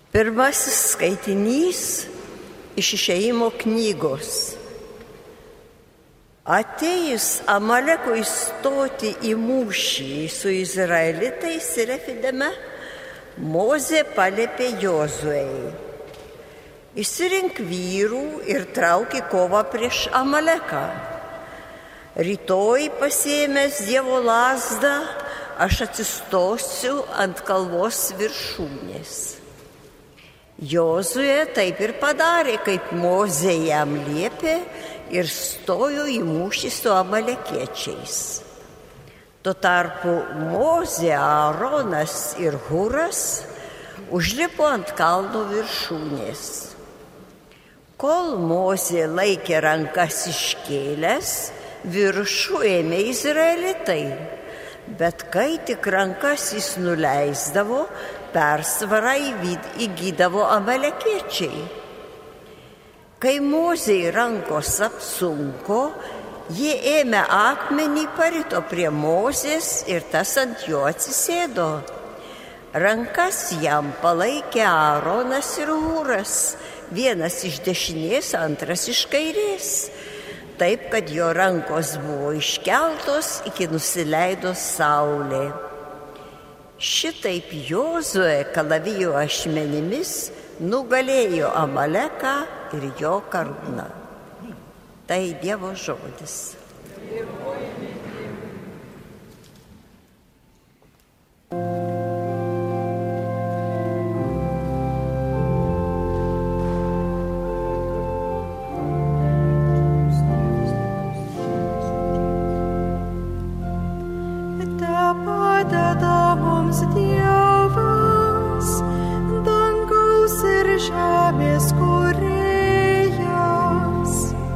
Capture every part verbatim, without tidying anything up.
Pirmasis skaitinys iš Išėjimo knygos. Atėjus Amalekui stoti į mūšį su izraelitais Refidime, Mozė paliepė Jozuei: išsirink vyrų ir trauk į kovą prieš Amaleką. Rytoj pasiėmęs Dievo lazdą, aš atsistosiu ant kalvos viršūnės. Jozuė taip ir padarė, kaip Mozė jam liepė, ir stojo į mūšį su amalekiečiais. Tuo tarpu Mozė, Aaronas ir Huras užlipo ant kalno viršūnės. Kol Mozė laikė rankas iškėlęs, viršų ėmė izraelitai, bet kai tik rankas jis nuleisdavo, persvarą įgydavo amalekiečiai. Kai Mozei rankos apsunko, jie ėmė akmenį, parito prie Mozės ir tas ant jo atsisėdo. Rankas jam palaikė Aaronas ir Huras, vienas iš dešinės, antras iš kairės, taip, kad jo rankos buvo iškeltos iki nusileido saulė. Šitaip Jozuė kalavijo ašmenimis nugalėjo Amaleką ir jo karūną. Tai Dievo žodis. Dievas, dangaus ir žemės kūrėjas.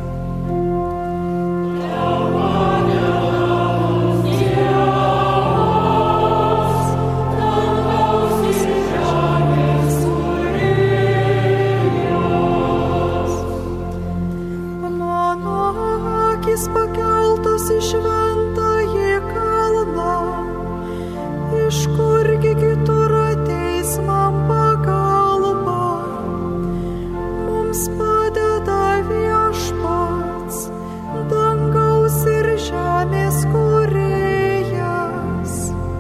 Mano akis pakeltos į šventąjį kalną, iš kurgi kitur ateis man pagalba. Mums padeda Viešpats, dangaus ir žemės kūrėjas.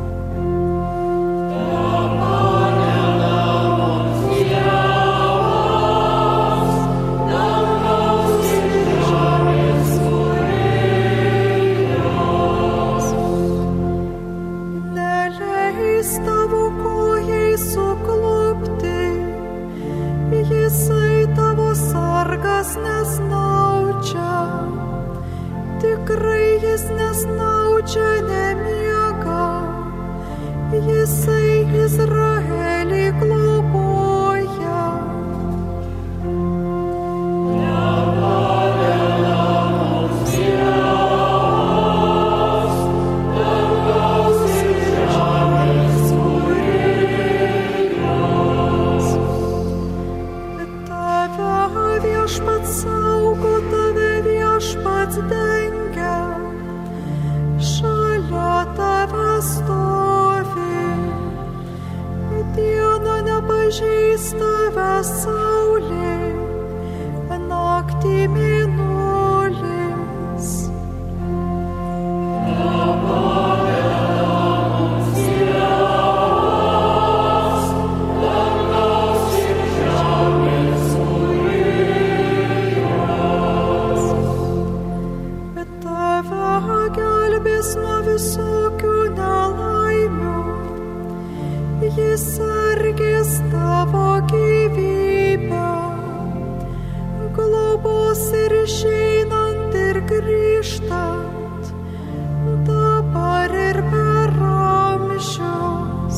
Tavo kojai suklupti, jisai tavo sargas nesnaudžia. Tikrai jis nesnaudžia, nemiega, jisai Izraelį globoja. Viešpats saugo tave, Viešpats dengia, šalia tave stovi. Dieną nepažeis tave saulė, naktį mėnulis. Nuo visokių nelaimių, jis sargės tavo gyvybę, globos ir išeinant ir grįžtant, dabar ir per amžius.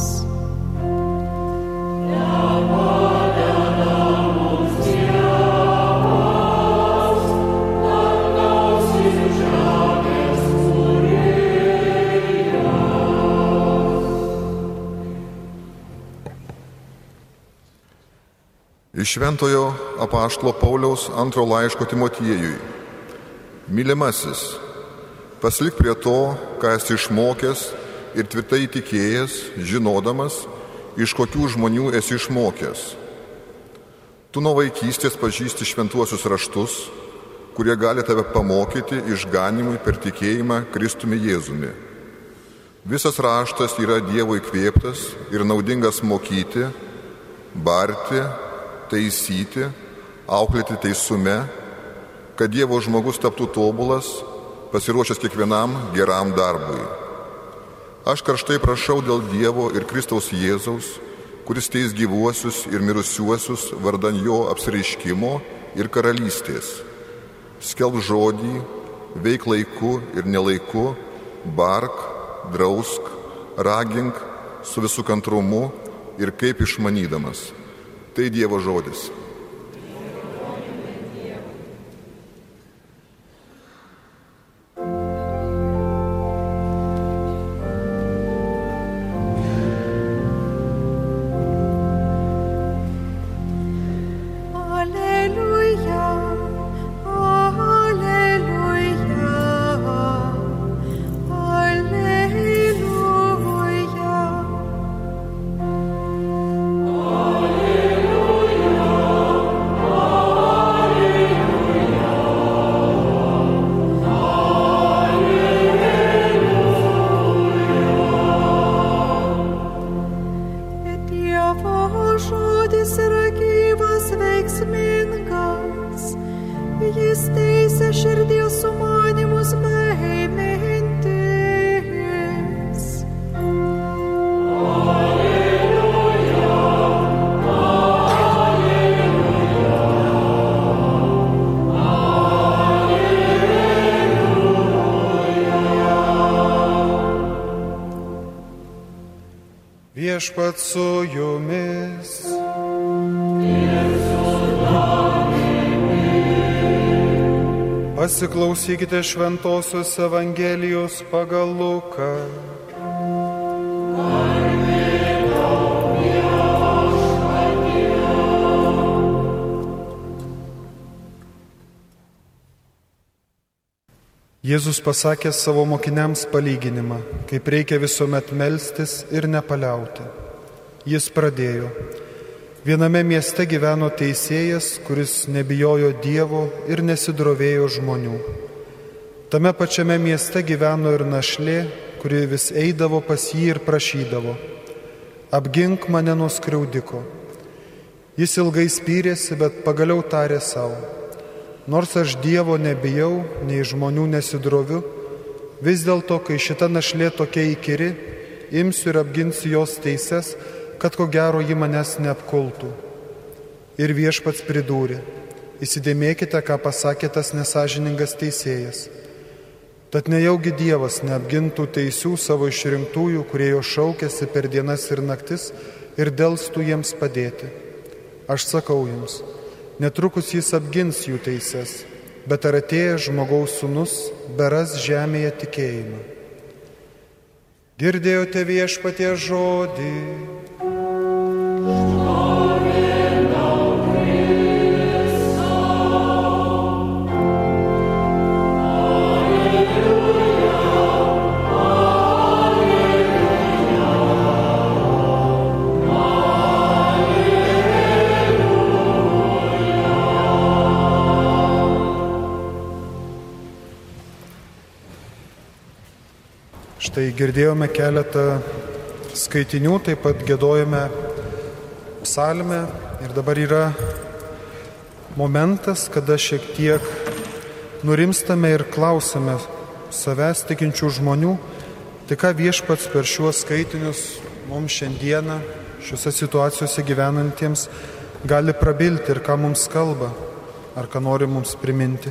Iš Šventojo apaštalo Pauliaus antro laiško Timotiejui. Mylimasis, pasilik prie to, ką esi išmokęs ir tvirtai tikėjęs, žinodamas, iš kokių žmonių esi išmokęs. Tu nuo vaikystės pažįsti šventuosius raštus, kurie gali tave pamokyti išganimui per tikėjimą Kristumi Jėzumi. Visas raštas yra Dievo įkvėptas ir naudingas mokyti, barti, taisyti, auklėti teisume, kad Dievo žmogus taptų tobulas, pasiruošęs kiekvienam geram darbui. Aš karštai prašau dėl Dievo ir Kristaus Jėzaus, kuris teis gyvuosius ir mirusiuosius vardan jo apsireiškimo ir karalystės. Skelbk žodį, veik laiku ir nelaiku, bark, drausk, ragink su visų kantrumu ir kaip išmanydamas. Tai Dievo žodis. Viešpats su jumis. Pasiklausykite Šventosios Evangelijos pagal Luką. Jėzus pasakė savo mokiniams palyginimą, kaip reikia visuomet melstis ir nepaliauti. Jis pradėjo. Viename mieste gyveno teisėjas, kuris nebijojo Dievo ir nesidrovėjo žmonių. Tame pačiame mieste gyveno ir našlė, kuri vis eidavo pas jį ir prašydavo: apgink mane nuo skriaudiko. Jis ilgai spyrėsi, bet pagaliau tarė savo: nors aš Dievo nebijau, nei žmonių nesidroviu, vis dėlto, kai šita našlė tokia įkyri, imsiu ir apginsiu jos teises, kad ko gero ji manęs neapkultų. Ir Viešpats pridūrė: įsidėmėkite, ką pasakė tas nesažiningas teisėjas. Tad nejaugi Dievas neapgintų teisių savo išrinktųjų, kurie jo šaukėsi per dienas ir naktis, ir delstų jiems padėti. Aš sakau jums, netrukus jis apgins jų teises, bet ar atėjęs žmogaus sūnus beras žemėje tikėjimą. Girdėjote Viešpaties žodį. Štai girdėjome keletą skaitinių, taip pat giedojome psalmę ir dabar yra momentas, kada šiek tiek nurimstame ir klausame savęs tikinčių žmonių, tai ką Viešpats per šiuos skaitinius mums šiandieną, šiuose situacijose gyvenantiems gali prabilti ir ką mums kalba, ar ką nori mums priminti.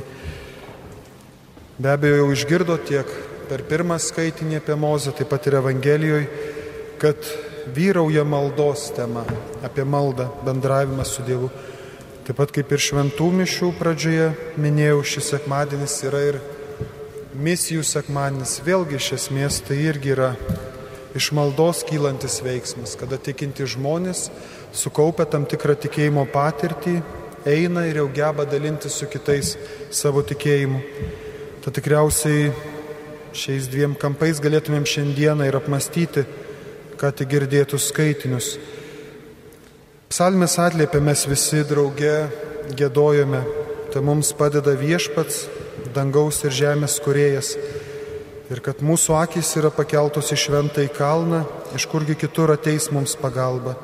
Be abejo, jau išgirdo tiek per pirmą skaitinį apie Mozę, taip pat ir Evangelijoje, kad vyrauja maldos tema, apie maldą, bendravimą su Dievu. Taip pat kaip ir šventų mišių pradžioje minėjau, šis sekmadienis yra ir misijų sekmadienis. Vėlgi iš esmės tai irgi yra iš maldos kylantis veiksmas, kada tikinti žmonės sukaupę tam tikrą tikėjimo patirtį, eina ir jau geba dalinti su kitais savo tikėjimu. Tad tikriausiai šiais dviem kampais galėtumėm šiandieną ir apmastyti, ką tik girdėtus skaitinius. Psalmės atliepia mes visi drauge giedojame, tai mums padeda Viešpats, dangaus ir žemės kūrėjas. Ir kad mūsų akys yra pakeltos į šventąjį kalną, iš kurgi kitur ateis mums pagalba.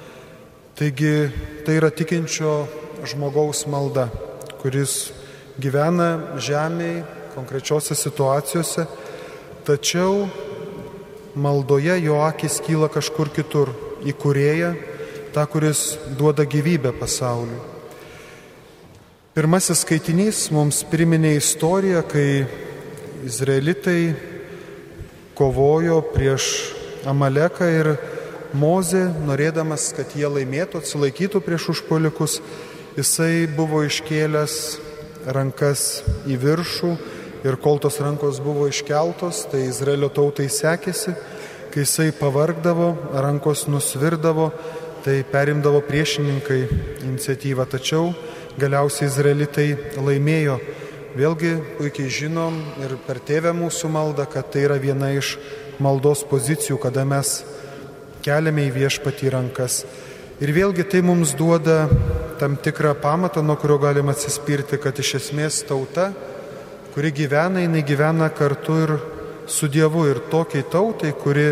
Taigi tai yra tikinčio žmogaus malda, kuris gyvena žemėje, konkrečiose situacijose, tačiau maldoje jo akis kyla kažkur kitur, į Kūrėją, tą, kuris duoda gyvybę pasauliui. Pirmasis skaitinys mums priminė istoriją, kai izraelitai kovojo prieš Amaleką ir Mozė, norėdamas, kad jie laimėtų, atsilaikytų prieš užpuolikus, jisai buvo iškėlęs rankas į viršų ir kol tos rankos buvo iškeltos, tai Izraelio tautai sekėsi, kai jisai pavargdavo, rankos nusvirdavo, tai perimdavo priešininkai iniciatyvą, tačiau galiausiai izraelitai laimėjo. Vėlgi puikiai žinom ir per tėvę mūsų maldą, kad tai yra viena iš maldos pozicijų, kada mes keliame į Viešpatį rankas. Ir vėlgi tai mums duoda tam tikrą pamatą, nuo kurio galima atsispirti, kad iš esmės tauta, kuri gyvena, jinai gyvena kartu ir su Dievu. Ir tokiai tautai, kuri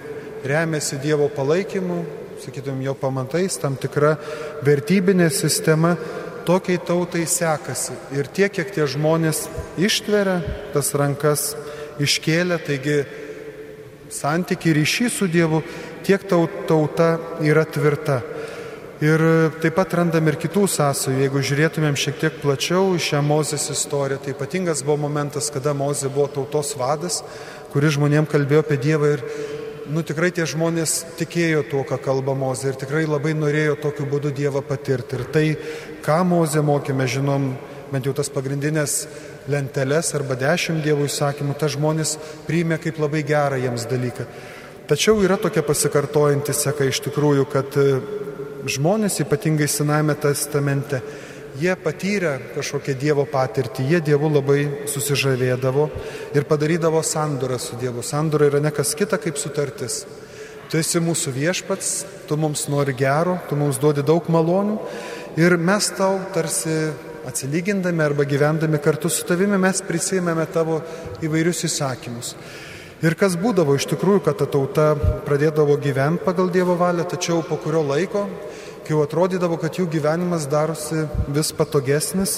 remiasi Dievo palaikymu, sakytum, jo pamatais, tam tikra vertybinė sistema, tokiai tautai sekasi. Ir tiek, kiek tie žmonės ištveria, tas rankas iškėlė, taigi santykiai ryšys su Dievu, tiek tauta yra tvirta. Ir taip pat randam ir kitų sąsajų. Jeigu žiūrėtumėm šiek tiek plačiau į šią Mozės istoriją, tai ypatingas buvo momentas, kada Mozė buvo tautos vadas, kuris žmonėm kalbėjo apie Dievą ir nu, tikrai tie žmonės tikėjo tuo, ką kalba Mozė ir tikrai labai norėjo tokiu būdu Dievą patirti. Ir tai, ką Mozė mokė, mes žinom, bent jau tas pagrindinės lenteles arba dešimt Dievo įsakymų, ta žmonės priėmė kaip labai gerą jiems dalyką. Tačiau yra tokia pasikartojanti seka iš tikrųjų, kad žmonės, ypatingai Senajame testamente, jie patyrė kažkokią Dievo patirtį, jie Dievu labai susižavėdavo ir padarydavo sandorą su Dievu. Sandora yra ne kas kita kaip sutartis. Tu esi mūsų Viešpats, tu mums nori gero, tu mums duodi daug malonių ir mes tau tarsi atsilygindami arba gyvendami kartu su tavimi mes prisiėmėme tavo įvairius įsakymus. Ir kas būdavo iš tikrųjų, kad ta tauta pradėdavo gyventi pagal Dievo valią, tačiau po kurio laiko, kai jau atrodydavo, kad jų gyvenimas darosi vis patogesnis,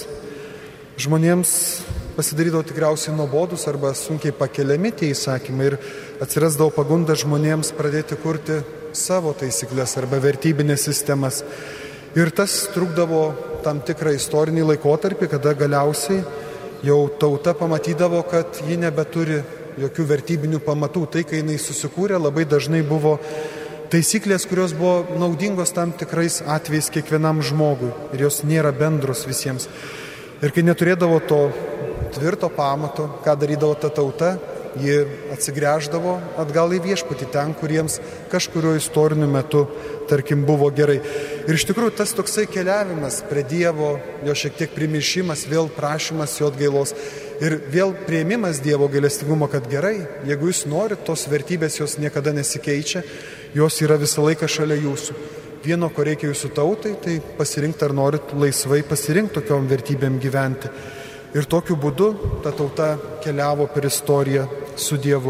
žmonėms pasidarydavo tikriausiai nuobodus arba sunkiai pakeliami tie įsakymai ir atsirasdavo pagunda žmonėms pradėti kurti savo taisyklės arba vertybinės sistemas. Ir tas trukdavo tam tikrą istorinį laikotarpį, kada galiausiai jau tauta pamatydavo, kad ji nebeturi jokių vertybinių pamatų. Tai, kai jinai susikūrė, labai dažnai buvo taisyklės, kurios buvo naudingos tam tikrais atvejais kiekvienam žmogui ir jos nėra bendros visiems. Ir kai neturėdavo to tvirto pamato, ką darydavo ta tauta, ji atsigręždavo atgal į Viešpatį ten, kuriems kažkurio istoriniu metu, tarkim, buvo gerai. Ir iš tikrųjų tas toksai keliavimas prie Dievo, jo šiek tiek primiršimas, vėl prašymas jo atgailos ir vėl priėmimas Dievo gailestingumo, kad gerai, jeigu jūs norit, tos vertybės jos niekada nesikeičia, jos yra visą laiką šalia jūsų. Vieno, ko reikia jūsų tautai, tai pasirinkti, ar norit laisvai pasirinkti tokiom vertybėm gyventi. Ir tokiu būdu ta tauta keliavo per istoriją su Dievu.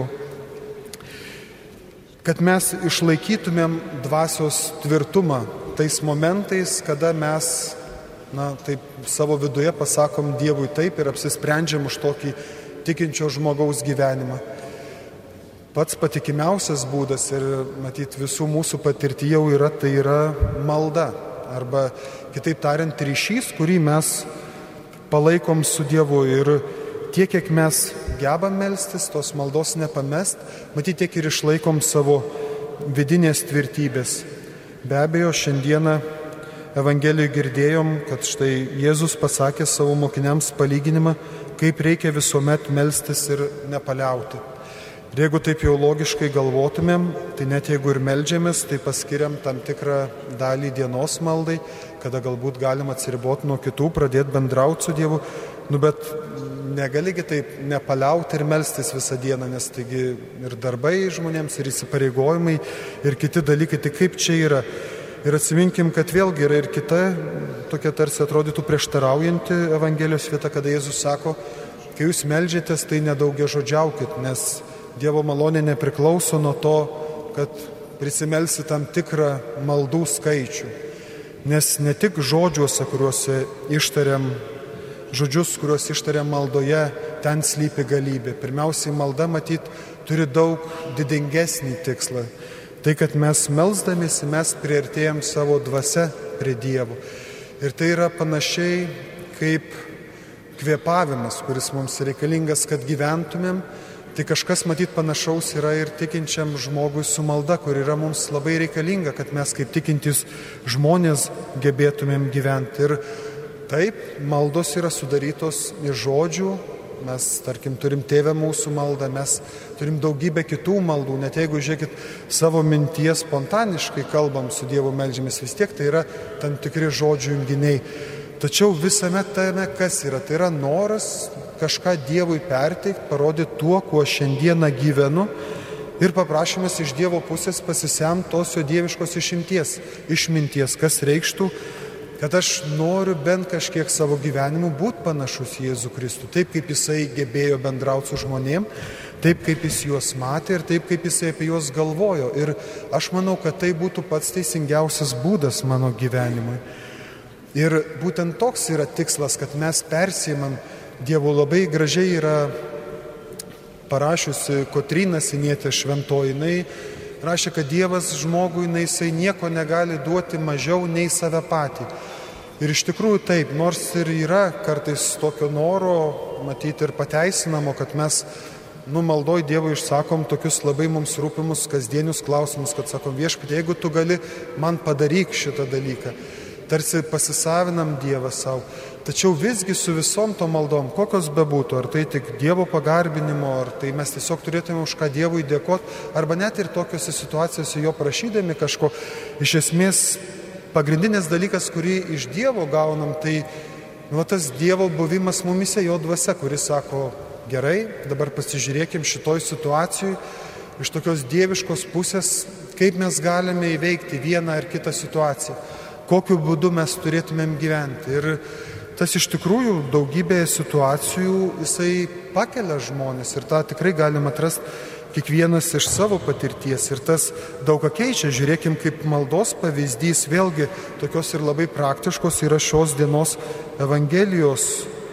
Kad mes išlaikytumėm dvasios tvirtumą tais momentais, kada mes na, taip, savo viduje pasakom Dievui taip ir apsisprendžiam už tokį tikinčio žmogaus gyvenimą. Pats patikimiausias būdas ir matyt visų mūsų patirtyje jau yra, tai yra malda. Arba kitaip tariant, ryšys, kurį mes palaikom su Dievu ir tiek, kiek mes gebam melstis, tos maldos nepamest, matyt, tiek ir išlaikom savo vidinės tvirtybės. Be abejo, šiandieną Evangelijoje girdėjom, kad štai Jėzus pasakė savo mokiniams palyginimą, kaip reikia visuomet melstis ir nepaliauti. Ir jeigu taip jau logiškai galvotumėm, tai net jeigu ir meldžiamės, tai paskiriam tam tikrą dalį dienos maldai, kada galbūt galim atsiriboti nuo kitų, pradėti bendrauti su Dievu, nu bet negaligi taip nepaliauti ir melstis visą dieną, nes taigi ir darbai žmonėms, ir įsipareigojimai, ir kiti dalykai, tai kaip čia yra. Ir atsiminkim, kad vėlgi yra ir kita, tokia tarsi atrodytų prieštaraujanti Evangelijos vieta, kada Jėzus sako, kai jūs meldžiatės, tai nedaugiažodžiaukit, nes Dievo malonė nepriklauso nuo to, kad prisimelsi tam tikrą maldų skaičių. Nes ne tik žodžiuose, kuriuose ištariam, žodžius, kuriuos ištariam maldoje, ten slypi galybė. Pirmiausiai, malda, matyt, turi daug didingesnį tikslą. Tai, kad mes melsdamėsi, mes priartėjam savo dvasia prie Dievo. Ir tai yra panašiai kaip kvėpavimas, kuris mums reikalingas, kad gyventumėm. Tai kažkas, matyt, panašaus yra ir tikinčiam žmogui su malda, kur yra mums labai reikalinga, kad mes kaip tikintys žmonės gebėtumėm gyventi. Ir taip, maldos yra sudarytos iš žodžių. Mes, tarkim, turim Tėvę mūsų maldą, mes turim daugybę kitų maldų. Net jeigu, žiūrėkit, savo minties spontaniškai kalbam su Dievu, meldžiamės, vis tiek tai yra tam tikri žodžių junginiai. Tačiau visame tame, kas yra, tai yra noras kažką Dievui perteikti, parodyti tuo, kuo šiandieną gyvenu, ir paprašymas iš Dievo pusės pasisemti tos jo dieviškos išimties, išminties, kas reikštų, kad aš noriu bent kažkiek savo gyvenimu būti panašus į Jėzų Kristų, taip kaip jisai gebėjo bendrauti su žmonėm, taip kaip jis juos matė ir taip kaip jisai apie juos galvojo. Ir aš manau, kad tai būtų pats teisingiausias būdas mano gyvenimui. Ir būtent toks yra tikslas, kad mes persiimam. Dievo labai gražiai yra parašiusi Kotryna Sinietė šventoji. Jis rašė, kad Dievas žmogui, na, jisai nieko negali duoti mažiau nei save patį. Ir iš tikrųjų taip, nors ir yra kartais tokio noro, matyti ir pateisinamo, kad mes nu, maldoj Dievui išsakom tokius labai mums rūpimus kasdienius klausimus, kad sakom, Viešpatie, jeigu tu gali, man padaryk šitą dalyką. Tarsi pasisavinam Dievą savo. Tačiau visgi su visom to maldom, kokios bebūtų, ar tai tik Dievo pagarbinimo, ar tai mes tiesiog turėtume už ką Dievui dėkoti, arba net ir tokiose situacijose jo prašydami kažko, iš esmės pagrindinės dalykas, kurį iš Dievo gaunam, tai nu, tas Dievo buvimas mumise, jo dvasia, kuris sako, gerai, dabar pasižiūrėkim šitoj situacijoj, iš tokios dieviškos pusės, kaip mes galime įveikti vieną ar kitą situaciją, kokiu būdu mes turėtumėm gyventi. Ir tas iš tikrųjų daugybėje situacijų jisai pakelia žmonės ir tą tikrai galima atrasti kiekvienas iš savo patirties ir tas daug ką keičia. Žiūrėkim, kaip maldos pavyzdys, vėlgi tokios ir labai praktiškos yra šios dienos Evangelijos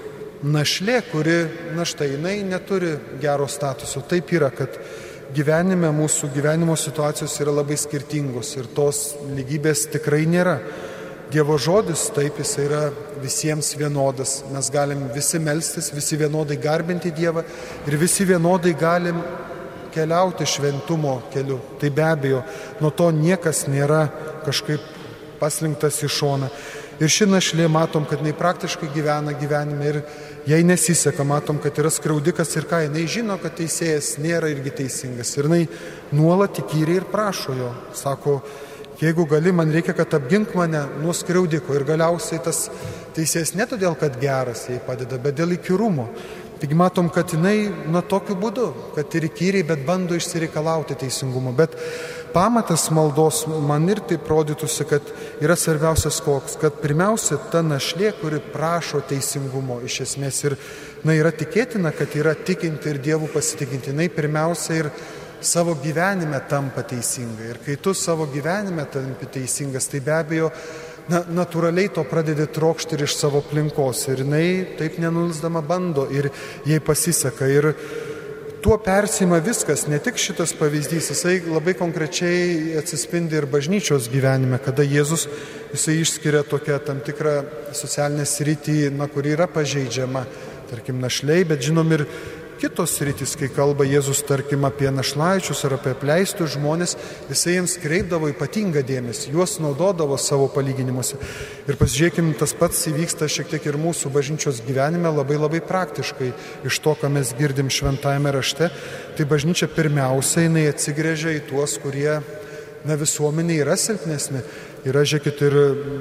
našlė, kuri, na štai, jinai neturi gero statuso. Taip yra, kad gyvenime mūsų gyvenimo situacijos yra labai skirtingos ir tos lygybės tikrai nėra. Dievo žodis, taip, jis yra visiems vienodas. Mes galim visi melstis, visi vienodai garbinti Dievą ir visi vienodai galim keliauti šventumo keliu. Tai be abejo, nuo to niekas nėra kažkaip paslinktas į šoną. Ir ši našlė, matom, kad jinai praktiškai gyvena gyvenime ir jai nesiseka, matom, kad yra skriaudikas ir ką, jinai žino, kad teisėjas nėra irgi teisingas. Ir jinai nuolat įkyriai ir prašo jo. Sako, jeigu gali, man reikia, kad apgink mane nuo skriaudiko. Ir galiausiai tas teisėjas ne todėl, kad geras jai padeda, bet dėl įkyrumo. Taigi matom, kad jinai nuo tokiu būdu, kad ir įkyriai, bet bando išsireikalauti teisingumo. Bet pamatas maldos man ir taip rodytųsi, kad yra svarbiausias koks, kad pirmiausia ta našlė, kuri prašo teisingumo iš esmės ir na, yra tikėtina, kad yra tikinti ir Dievu pasitikinti. Jinai pirmiausia ir savo gyvenime tampa teisinga. Ir kai tu savo gyvenime tampi teisingas, tai be abejo, na, natūraliai to pradedi trokšti ir iš savo aplinkos. Ir jinai taip nenulsdama bando ir jai pasiseka. Ir tuo persima viskas, ne tik šitas pavyzdys, jisai labai konkrečiai atsispindi ir bažnyčios gyvenime, kada Jėzus, jisai išskiria tokią tam tikrą socialinę sritį, na, kuri yra pažeidžiama, tarkim, našliai, bet žinom ir kitos sritys, kai kalba Jėzus, tarkim, apie našlaičius ar apie apleistus žmonės, jisai jiems kreipdavo ypatingą dėmesį, juos naudodavo savo palyginimuose. Ir pasižiūrėkim, tas pats įvyksta šiek tiek ir mūsų bažnyčios gyvenime labai labai praktiškai iš to, ką mes girdim šventajame rašte. Tai bažnyčia pirmiausia, jinai atsigręžia į tuos, kurie na, visuomenė yra silpnesni. Yra, žiūrėkit, ir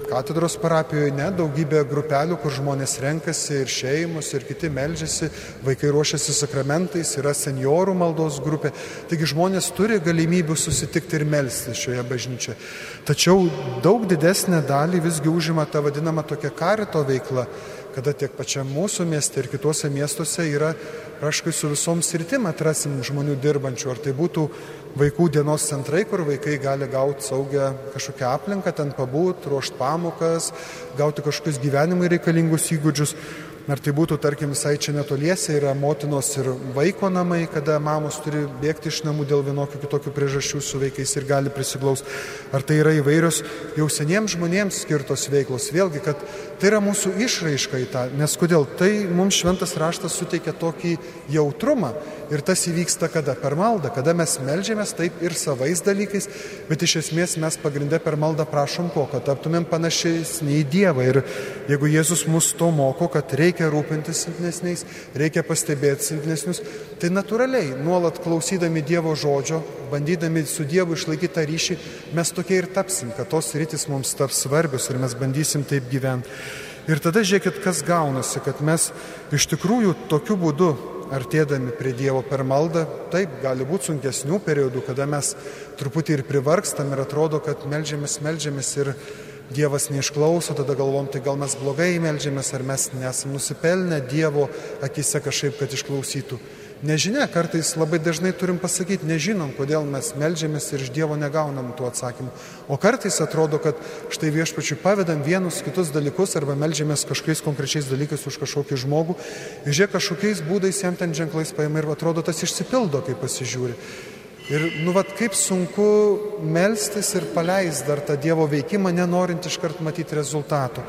katedros parapijoje, ne, daugybė grupelių, kur žmonės renkasi ir šeimos, ir kiti meldžiasi, vaikai ruošiasi sakramentais, yra seniorų maldos grupė. Taigi žmonės turi galimybių susitikti ir melsti šioje bažnyčioje. Tačiau daug didesnę dalį visgi užima ta vadinama tokia karito veikla, kada tiek pačiam mūsų mieste ir kituose miestuose yra, praškai su visom sritim atrasim žmonių dirbančių. Ar tai būtų vaikų dienos centrai, kur vaikai gali gauti saugią kažkokią aplinką, ten pabūt, ruošti pamokas, gauti kažkokius gyvenimui reikalingus įgūdžius. Ar tai būtų, tarkim, visai čia netoliese yra motinos ir vaiko namai, kada mamos turi bėgti iš namų dėl vienokių kitokių priežasčių su vaikais ir gali prisiglaust. Ar tai yra įvairios jau seniems žmonėms skirtos veiklos. Vėlgi, kad tai yra mūsų išraiška į tą, nes kodėl? Tai mums šventas raštas suteikia tokį jautrumą ir tas įvyksta kada? Per maldą, kada mes meldžiamės taip ir savais dalykais, bet iš esmės mes pagrindę per maldą prašom ko, kad taptumėm panašesni į Dievą. Ir jeigu Jėzus mus to moko, kad reikia rūpintis silpnesniais, reikia pastebėti silpnesnius, tai natūraliai, nuolat klausydami Dievo žodžio, bandydami su Dievu išlaikyti tą ryšį, mes tokie ir tapsim, kad tos rytis mums taps svarbios ir mes bandysim taip gyventi. Ir tada žiūrėkit, kas gaunasi, kad mes iš tikrųjų tokiu būdu, artėdami prie Dievo per maldą, taip, gali būti sunkesnių periodų, kada mes truputį ir privargstam ir atrodo, kad meldžiamės, meldžiamės ir Dievas neišklauso, tada galvom, tai gal mes blogai meldžiamės, ar mes nesam nusipelnę Dievo akise kažkaip, kad išklausytų. Nežinia, kartais labai dažnai turim pasakyti, nežinom, kodėl mes meldžiamės ir iš Dievo negaunam tų atsakymų. O kartais atrodo, kad štai viešpačiui pavedam vienus kitus dalykus arba meldžiamės kažkokiais konkrečiais dalykais už kažkokį žmogų. Ir žiūrėk, kažkokiais būdais jam ten ženklais paima ir atrodo, tas išsipildo, kai pasižiūri. Ir, nu, vat, kaip sunku melstis ir paleis dar tą Dievo veikimą, nenorint iškart matyti rezultatų.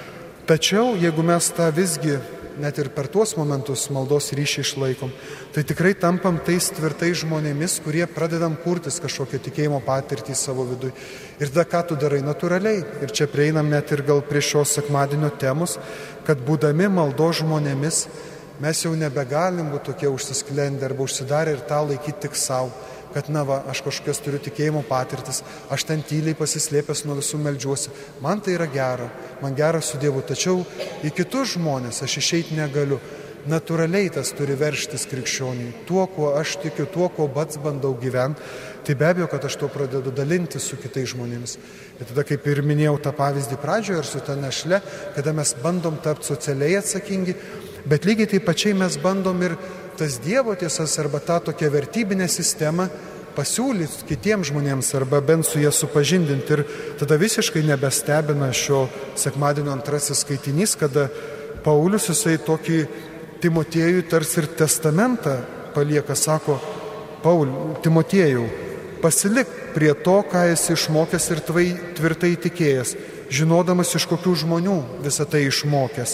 Tačiau, jeigu mes tą visgi, net ir per tuos momentus maldos ryšį išlaikom, tai tikrai tampam tais tvirtais žmonėmis, kurie pradedam kurtis kažkokią tikėjimo patirtį savo vidui. Ir tada ką tu darai natūraliai. Ir čia prieinam net ir gal prie šios sekmadienio temos, kad būdami maldos žmonėmis, mes jau nebegalim būti tokie užsisklendę arba užsidarę ir tą laikyti tik savo. Kad, na va, aš kažkokias turiu tikėjimo patirtis, aš ten tyliai pasislėpęs nuo visų meldžiuosi. Man tai yra gera, man gera su Dievu, tačiau į kitus žmonės aš išeiti negaliu. Natūraliai tas turi verštis krikščioniui. Tuo, kuo aš tikiu, tuo, kuo pats bandau gyventi, tai be abejo, kad aš to pradedu dalinti su kitais žmonėmis. Ir tada, kaip ir minėjau tą pavyzdį pradžioje, ir su ta našle, kada mes bandom tapti socialiai atsakingi, bet lygiai taip pačiai mes bandom ir tas Dievo tiesas arba tą tokią vertybinę sistemą pasiūlyti kitiems žmonėms arba bent su jie supažindinti. Ir tada visiškai nebestebina šio sekmadienio antrasis skaitinys, kada Paulius jisai tokį Timotiejui tarsi ir testamentą palieka, sako, Paul, Timotiejau, pasilik prie to, ką esi išmokęs ir tvai, tvirtai tikėjęs, žinodamas iš kokių žmonių visą tai išmokęs.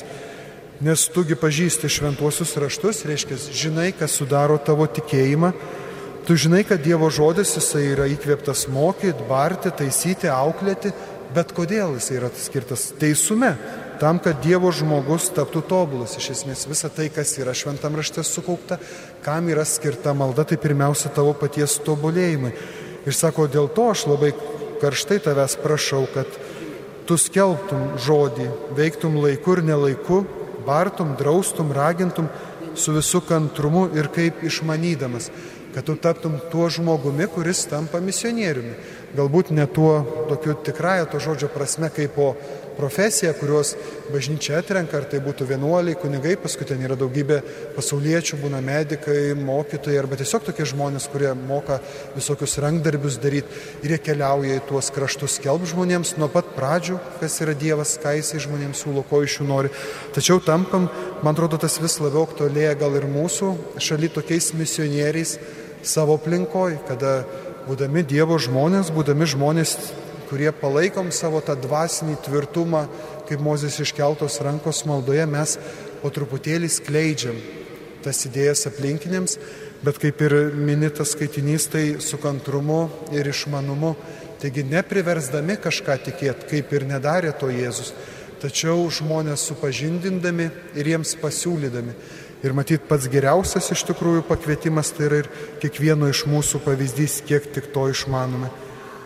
Nes tugi pažįsti šventuosius raštus, reiškia, žinai, kas sudaro tavo tikėjimą, tu žinai, kad Dievo žodis jisai yra įkvėptas mokyti, barti, taisyti, auklėti, bet kodėl jisai yra skirtas teisume, tam, kad Dievo žmogus taptų tobulas. Iš esmės visą tai, kas yra šventam rašte sukaupta, kam yra skirta malda, tai pirmiausia tavo paties tobulėjimui. Ir sako, dėl to aš labai karštai tavęs prašau, kad tu skelbtum žodį, veiktum laiku ir nelaiku, bartum, draustum, ragintum su visų kantrumu ir kaip išmanydamas, kad tu taptum tuo žmogumi, kuris tampa misionieriumi. Galbūt ne tuo tokiu tikrąją to žodžio prasme kaip po profesiją, kurios bažnyčia atrenka, ar tai būtų vienuoliai, kunigai, paskui ten yra daugybė pasauliečių, būna medikai, mokytojai, arba tiesiog tokie žmonės, kurie moka visokius rankdarbius daryti ir jie keliauja į tuos kraštus skelb žmonėms nuo pat pradžių, kas yra Dievas, ką jisai žmonėms siūlo, ko iš jų nori. Tačiau tampam, man atrodo, tas vis labiau aktualėja gal ir mūsų šaly tokiais misionieriais savo aplinkoj, kada būdami Dievo žmonės, būdami žmonės, kurie palaikom savo tą dvasinį tvirtumą, kaip Mozės iškeltos rankos maldoje, mes po truputėlį skleidžiam tas idėjas aplinkiniams, bet kaip ir minitas skaitinys, tai su kantrumu ir išmanumu, taigi nepriversdami kažką tikėti, kaip ir nedarė to Jėzus, tačiau žmonės supažindindami ir jiems pasiūlydami. Ir matyt, pats geriausias iš tikrųjų pakvietimas tai yra ir kiekvieno iš mūsų pavyzdys, kiek tik to išmanome.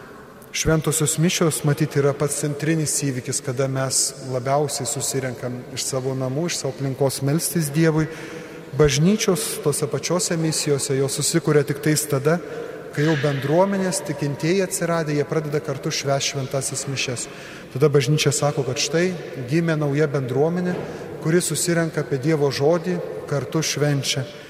Šventosios mišios, matyti, yra pats centrinis įvykis, kada mes labiausiai susirenkam iš savo namų, iš savo aplinkos melstis Dievui. Bažnyčios tose pačiose misijose jos susikuria tik tais tada, kai jau bendruomenės tikintieji atsiradę, jie pradeda kartu švęsti šventasis mišias. Tada bažnyčia sako, kad štai gimė nauja bendruomenė, kuri susirenka apie Dievo žodį, kartu švenčia.